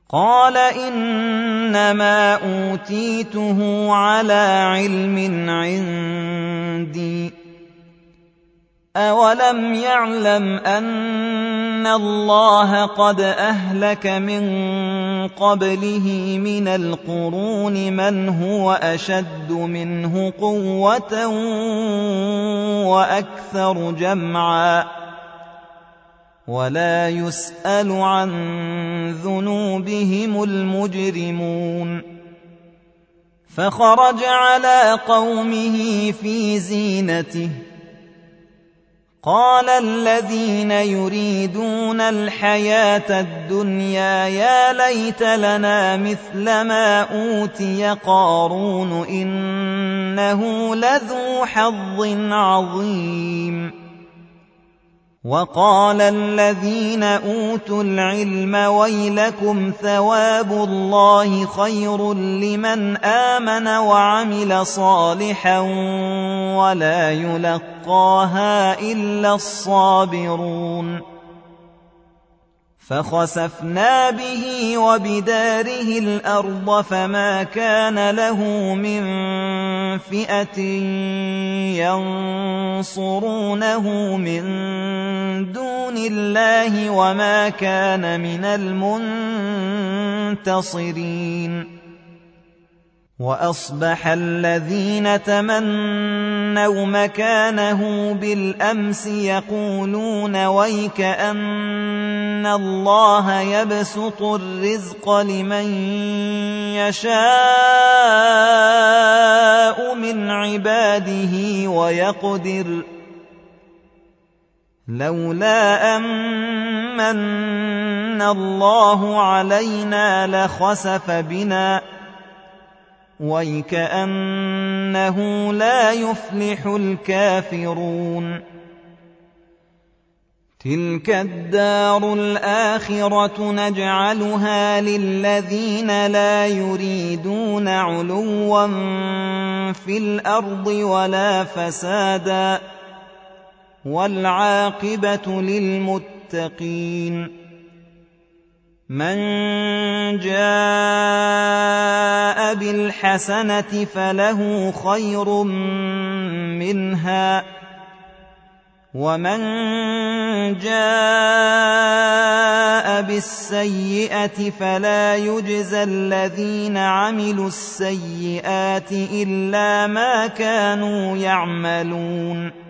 قال إنما أوتيته على علم عندي أولم يعلم أن الله قد أهلك من قبله من القرون من هو أشد منه قوة وأكثر جمعا ولا يسأل عن ذنوبهم المجرمون فخرج على قومه في زينته قال الذين يريدون الحياة الدنيا يا ليت لنا مثل ما أوتي قارون إنه لذو حظ عظيم وقال الذين أوتوا العلم ويلكم ثواب الله خير لمن آمن وعمل صالحا ولا يلقاها إلا الصابرون فخسفنا به وبداره الأرض فما كان له من فئة ينصرونه من دون الله وما كان من المنتصرين وأصبح الذين تمنوا مكانه بالأمس يقولون ويك أن الله يبسط الرزق لمن يشاء من عباده ويقدر لولا أمن الله علينا لخسف بنا ويكأنه لا يفلح الكافرون تلك الدار الآخرة نجعلها للذين لا يريدون علوا في الأرض ولا فسادا والعاقبة للمتقين من جاء بالحسنة فله خير منها ومن جاء بالسيئة فلا يجزى الذين عملوا السيئات إلا ما كانوا يعملون